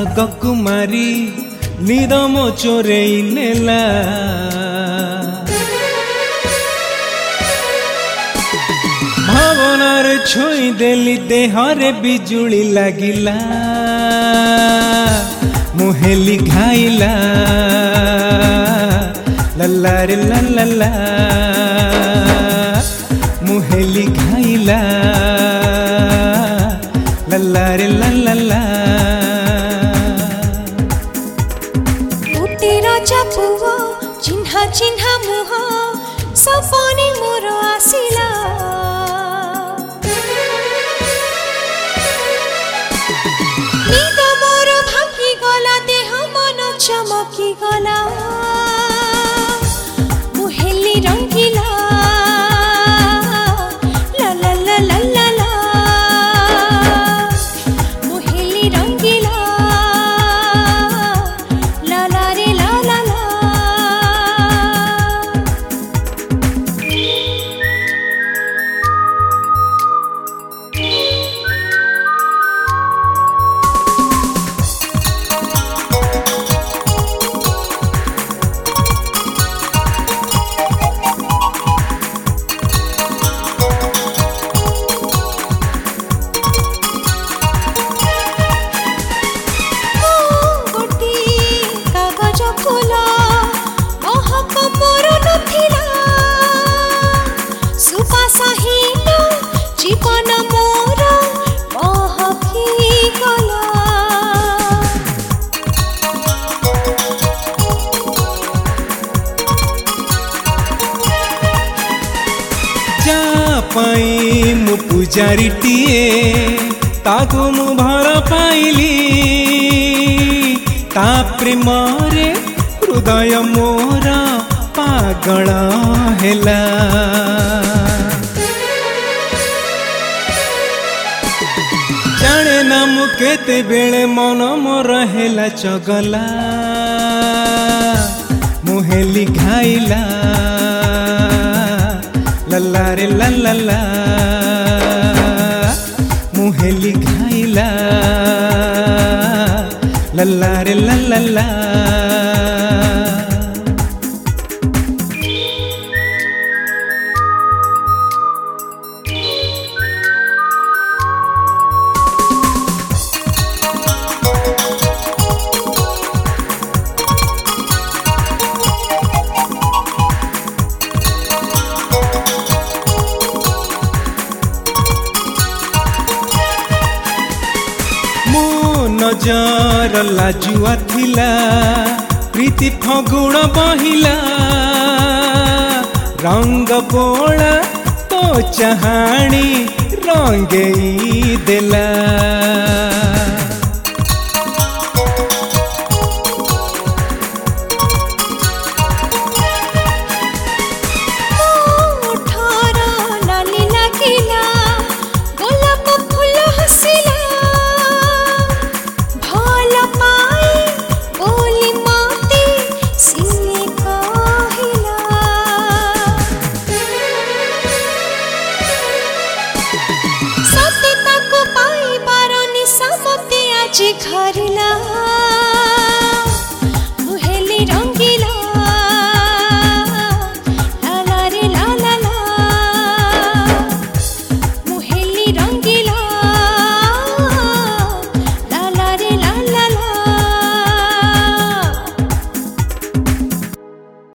कुमारी निदम चोरेई नेला भावनार छुई देली देहरे बिजुली लागिला मुहेली घाइला लल्ला रे लल्ला मुहेली घाइला लल्ला रे लल्ला पुआ चिन्हा चिन्हा मुह सपने मोर आसिला निद मोर भांगी गला देह मन चमकी गला मुहेली रंगीला ला ला ला ला ला ला मुहेली रंगीला ला ला रे ला ला ला जीवन मोर महकी गला जा पाई मु पूजारीटिए ताको मु भर पाइली ता प्रेम रे हृदय मोर पागल हेला जाने ना मु केते बेले मन मोर हेला चगला मुहेली घाइला लल्ला रे लल्ला मुहेली घाइला लल्ला रे लल्ला नजर लाजुआ थिला प्रीति फगुण बहिला रंग बोला तो चाहाणी रंगेई देला।